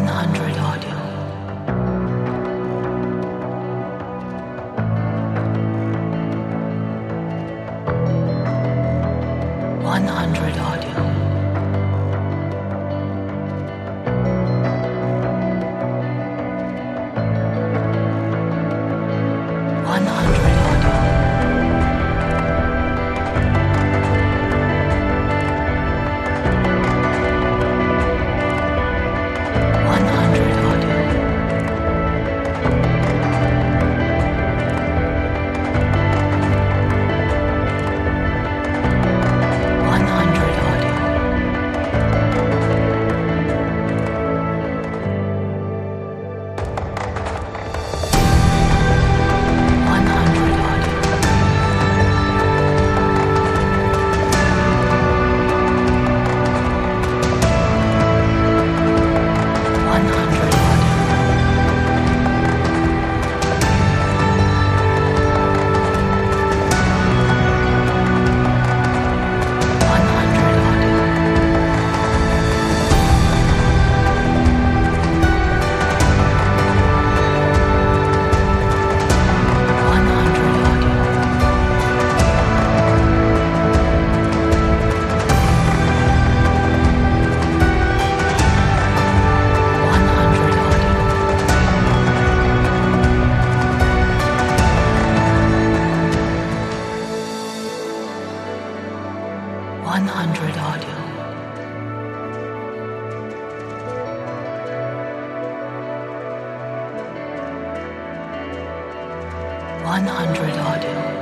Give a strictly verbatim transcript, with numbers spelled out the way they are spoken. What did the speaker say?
hundred audio. one hundred audio. one hundred audio. one hundred audio. one hundred audio. one hundred audio. one hundred audio. one hundred audio. one hundred audio. one hundred audio. one hundred audio. one hundred audio.